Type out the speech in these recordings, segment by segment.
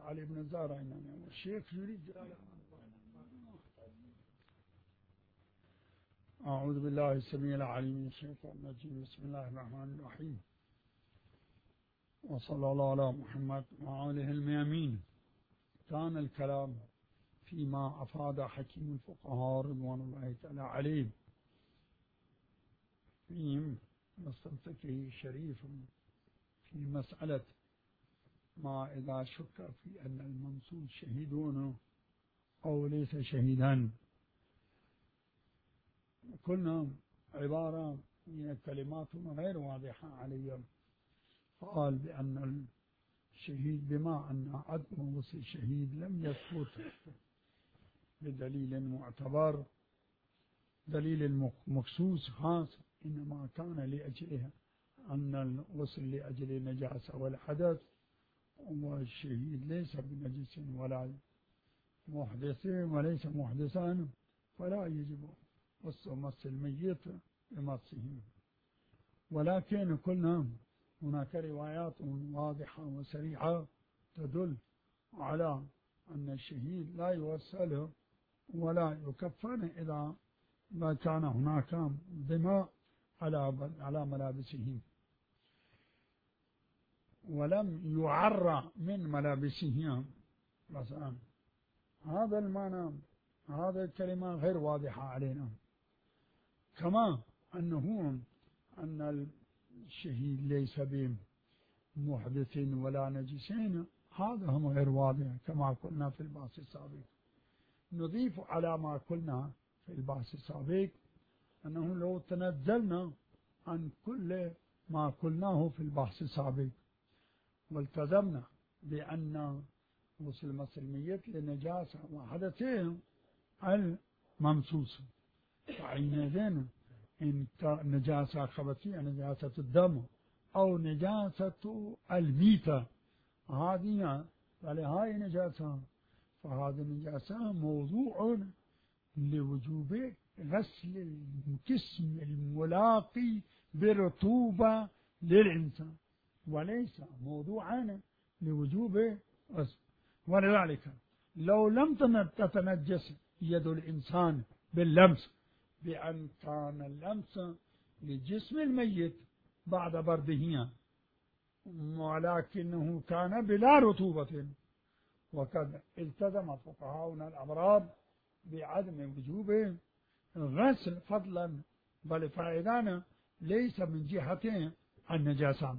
علي بن الزهراء إنما الشيخ يريد. أعوذ بالله السميع العليم من الشيطان الرجيم. بسم الله الرحمن الرحيم، وصلى الله على محمد وآله الميامين. كان الكلام فيما أفاد حكيم الفقهاء رضوان الله تعالى عليهم في مستمسكه شريف في مسألة ما إذا شك في أن الممسوس شهيدون أو ليس شهيدا. كنا عبارة من الكلمات غير واضحة عليهم، قال بأن الشهيد بما أن عدم وصف الشهيد لم يثبت بدليل معتبر، دليل مخصوص خاص، إنما كان لأجلها أن الوصل لأجل النجاسة والحدث، والشهيد ليس بنجس ولا محدث وليس محدثا، فلا يجب مس الميت بمسه. ولكن قلنا هناك روايات واضحة وسريعة تدل على أن الشهيد لا يوصل ولا يكفن إذا ما كان هناك دماء على ملابسه ولم يعر من ملابسه مثلا. هذا المعنى، هذا الكلمة غير واضحة علينا. كما أن الشهيد ليس بمحدث ولا نجسين، هذا هم غير واضح كما قلنا في البحث السابق. نضيف على ما قلنا في البحث السابق أنه لو تنزلنا عن كل ما قلناه في البحث السابق والتزمنا بأن وصل مس الميت لنجاسة وحدثين الممسوس، فحينئذ إن نجاسة خبثية نجاسة الدم أو نجاسة الميتة هذه فلهاي نجاسة، فهذه النجاسة موضوع لوجوب غسل الجسم الملاقي برطوبة للإنسان، وليس موضوعا لوجوب غسل. ولذلك لو لم تتنجس يد الإنسان باللمس، بأن كان اللمس لجسم الميت بعد برده ولكنه كان بلا رطوبة، وقد التزم فقهاؤنا الأبرار بعدم وجوب غسل فضلا، بل فائدانا ليس من جهة النجاسة،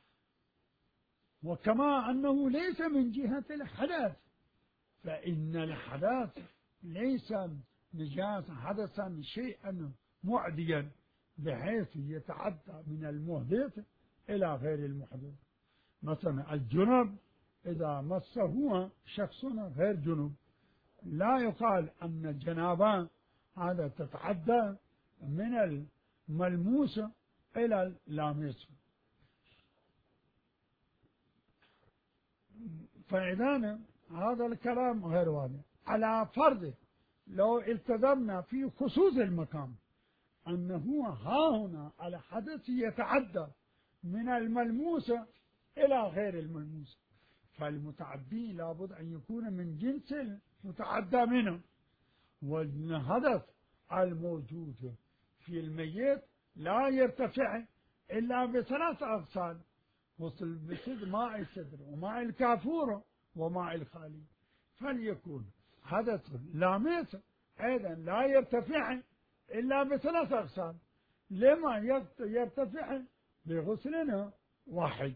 وكما أنه ليس من جهة الحدث، فإن الحدث ليس نجاسة حدثا شيئا معديا بحيث يتعدى من المحدث إلى غير المحدث. مثلا الجنب إذا مسه شخص غير جنب لا يقال أن الجنابة هذا تتعدى من الملموس إلى اللامس. فإذا هذا الكلام غير واضح. على فرض لو التزمنا في خصوص المقام أنه ها هنا على حدث يتعدى من الملموس إلى غير الملموس، فالمتعدي لابد أن يكون من جنس المتعدى منه، والحدث الموجود في الميت لا يرتفع إلا بثلاث أغسال: غسل بصدر ماء الصدر وماء الكافور وماء الخالي، فليكون حدث لامس أيضا لا يرتفع إلا بثلاث أغسال. لما يرتفع بغسل واحد؟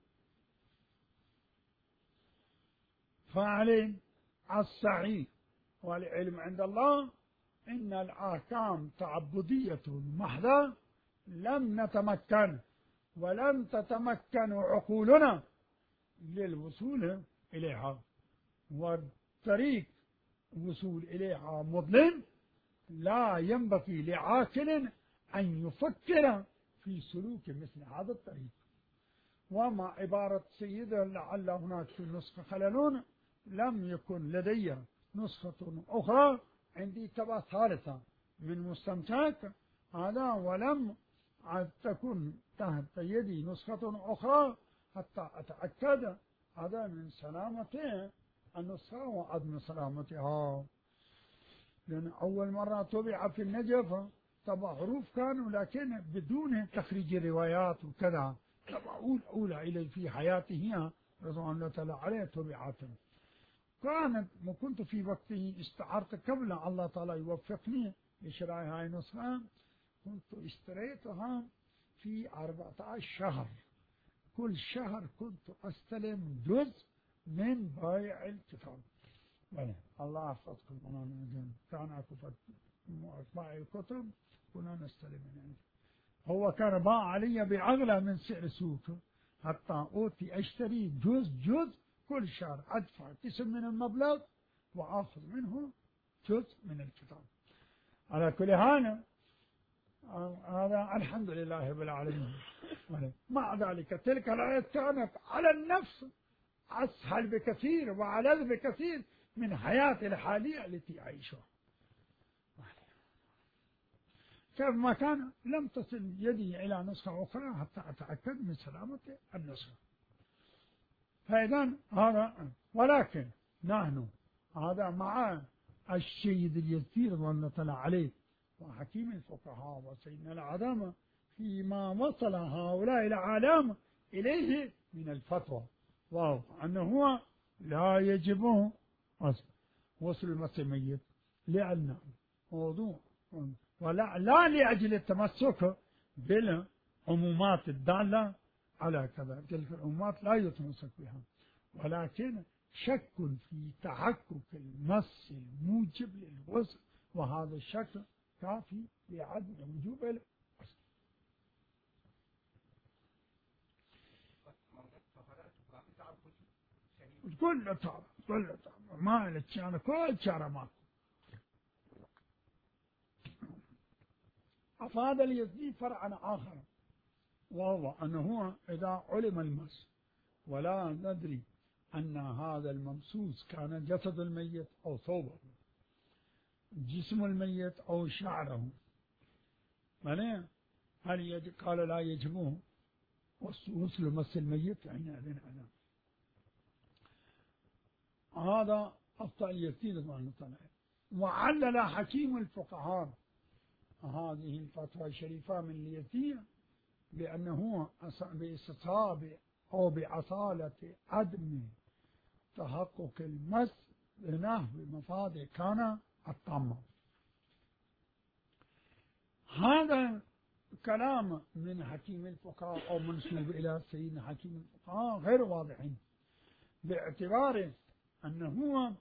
فعليه الصحيح والعلم عند الله إن الأحكام تعبدية محضة لم نتمكن ولم تتمكن عقولنا للوصول إليها، والطريق الوصول إليها مظلم. لا ينبغي لعاقل أن يفكر في سلوك مثل هذا الطريق. وما عبارة سيدة لعل هناك في النسخة خلل، لم يكن لدي نسخة أخرى، عندي طبعة ثالثة من مستمسك هذا، ولم تكن تحت يدي نسخة أخرى حتى أتأكد هذا من سلامته النسخة وعدم سلامتها، لأن أول مرة طبع في النجف طبع حروف كانوا لكن بدون تخريج الروايات وكذا، طبع أولى إليه في حياته رضوان الله تعالى عليه طبعات كانت. وكنت في وقته استعرت قبل الله تعالى يوفقني لشراء هاي النسخة، كنت اشتريتها في 14 شهر، كل شهر كنت أستلم جزء من بيع الكتاب. الله يحفظكم. كان أكو بائع الكتب كنا نستلم منه، هو كان باع علي بأغلى من سعر سوق، حتى أوتي أشتري جزء كل شهر، أدفع قسم من المبلغ وآخذ منه جزء من الكتاب. على كل حال هذا الحمد لله رب العالمين. مع ذلك تلك الآية كانت على النفس أسهل بكثير وألذ بكثير من حياتي الحالية التي أعيشها. كيف ما كان لم تصل يدي إلى نسخة أخرى حتى أتأكد من سلامة النسخة. فإذا هذا، ولكن نحن هذا مع السيد اليسير رضوان الله تعالى عليه وحكيم الفقهاء وسيدنا العلامة فيما وصل هؤلاء العالم إليه من الفتوى، وأنه هو لا يجب وصل المس الميت لأن موضوع، ولا لأجل التمسك بالعمومات الدالة على كذا، تلك العمومات لا يتمسك بها، ولكن شك في تحقق المس الموجب للغسل، وهذا الشك كافي لعدم وجوب الغسل. كل تعب ما لك أنا كل شهر ما أفاد اليزيد فرعا آخر، وهو أنه إذا علم المس ولا ندري أن هذا الممسوس كان جسد الميت أو ثوبه، جسم الميت أو شعره، هل قال لا يجبه وصل مس الميت حينئذ أنا هذا أفتى اليزيد رضوان الله تعالى. وعلل حكيم الفقهاء هذه الفتوى الشريفة من اليزيد بأنه باستصحاب أو بأصالة عدم تحقق المس بنحو مفاد كان الطمع. هذا كلام من حكيم الفقهاء أو منسوب إلى سيدنا حكيم الفقهاء غير واضحين، باعتبار أنه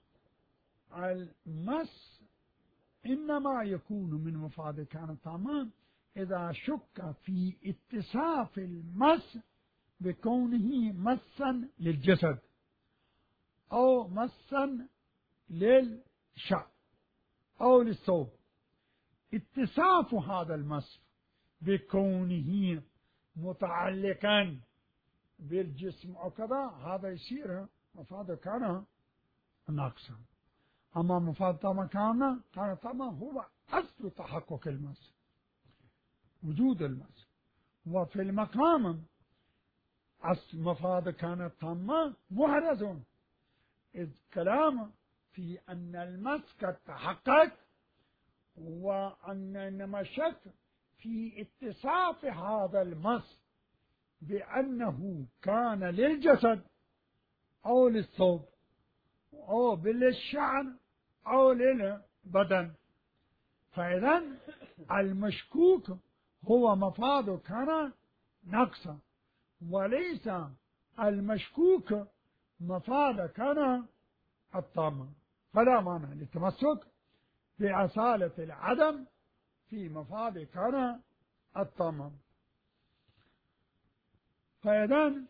المس إنما يكون من مفاد كان تمام إذا شك في اتصاف المس بكونه مسا للجسد أو مسا للشعر أو للثوب. اتصاف هذا المس بكونه متعلقا بالجسم أو كذا، هذا يصير مفاد كان ناقصا. أما مفاد كان تمام هو أصل تحقق المس، وجود المس. وفي المقام أصل مفاد كان تمام محرز، إذ كلام في أن المس قد تحقق، وأن إنما شك في اتصاف هذا المس بأنه كان للجسد أو للثوب أو للشعر أو للبدن. فإذا المشكوك هو مفاد كان نقصا، وليس المشكوك مفاد كان الطامة، فلا مانع للتمسك بأصالة العدم في مفاد كان الطامة. فإذا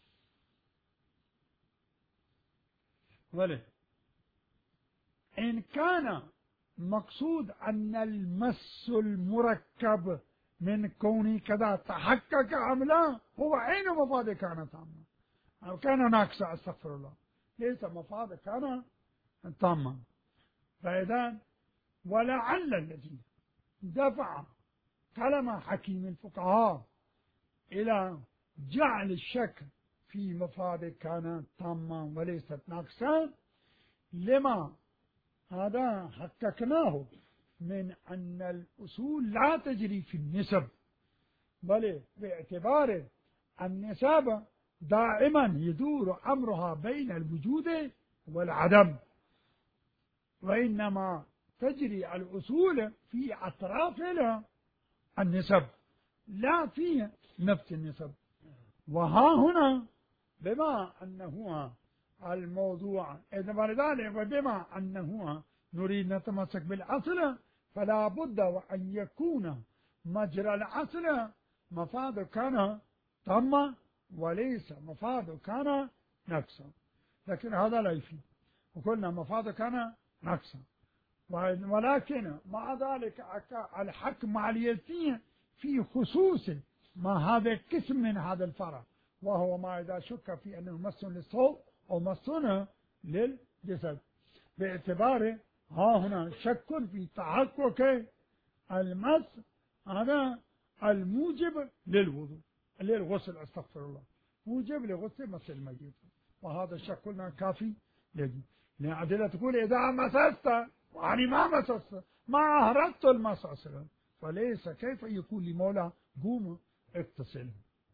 إن كان مقصود أن المس المركب من كونه كذا تحقق أم لا، هو عين مفاد كان تاما أو كان ناقصا، استغفر الله، ليس مفاد كان تاما. فإذا ولعل الذي دفع كلام حكيم الفقهاء إلى جعل الشك في مفاد كانت تامة وليست ناقصة، لما هذا حققناه من أن الأصول لا تجري في النسب، بل باعتبار النسب دائما يدور أمرها بين الوجود والعدم، وإنما تجري الأصول في أطراف النسب لا في نفس النسب. وها هنا بما أنه الموضوع ذلك، وبما أنه نريد نتمسك بالأصل، فلا بد وأن يكون مجرى الأصل مفاد كان تامة وليس مفاد كان نقصا، لكن هذا لا يفيد، وقلنا مفاد كان نقصا. ولكن مع ذلك الحكم على اليقين في خصوص ما هذا القسم من هذا الفرع، وهو ما إذا شك في أنه مس للصوت أو مس للجسد، باعتبار ها هنا شك في تحقق المس هذا الموجب للوضوء للغسل، استغفر الله، موجب لغسل مس الميت، وهذا الشك قلنا كافي يجب، لأن أدلة تقول إذا مسست يعني ما مسست ما أهرت المس أصلا، فليس كيف يكون لمولى قوم اغتسل.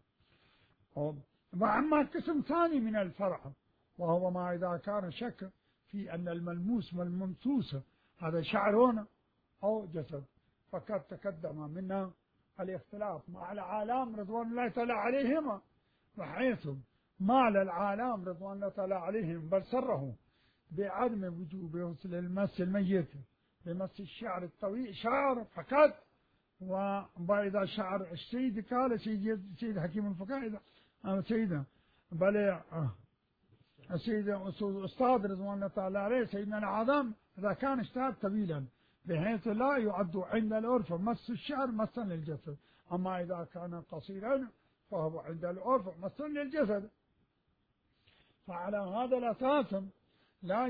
وأما قسم ثاني من الفرع، وهو ما إذا كان شك في أن الملموس والممسوس هذا شعر أو جسد، فقد تقدم منا الاختلاف مع العالم رضوان الله تعالى عليهما، بحيث مال العالم رضوان الله تعالى عليهم بل صرحوا بعدم وجوب غسل المس الميت بمس الشعر الطويل شعر فقط. وإذا شعر السيد قال سيد حكيم الفقهاء سيدنا بل السيد أستاذ رضوان الله تعالى عليه سيدنا العظام إذا كان اشتهر طويلا بحيث لا يعد عند العرف مس الشعر مسا للجسد، أما إذا كان قصيرا فهو عند العرف مس للجسد. فعلى هذا الأساس لا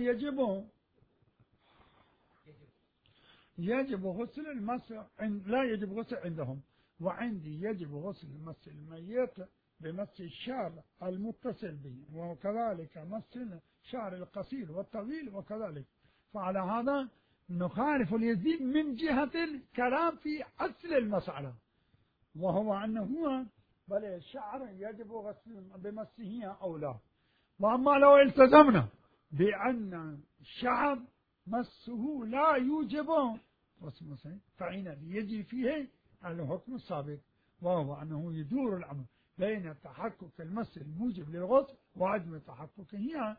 يجب غسل المس، لا يجب غسل عندهم، وعندي يجب غسل مس الميت بمس الشعر المتصل به، وكذلك مس الشعر القصير والطويل وكذلك. فعلى هذا نخالف اليزيد من جهة الكلام في أصل المسألة، وهو أنه بل الشعر يجب غسل بمسه أو لا. وأما لو التزمنا بأن الشعر مسه لا يوجب غسل فإن يجري فيه الحكم السابق، وهو أنه يدور الأمر بين تحقق المس الموجب للغسل وعدم تحققه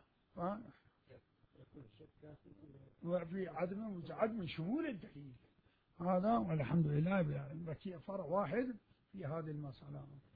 وفي عدم شمول الدليل. هذا والحمد لله بقي فرع واحد في هذه المسألة.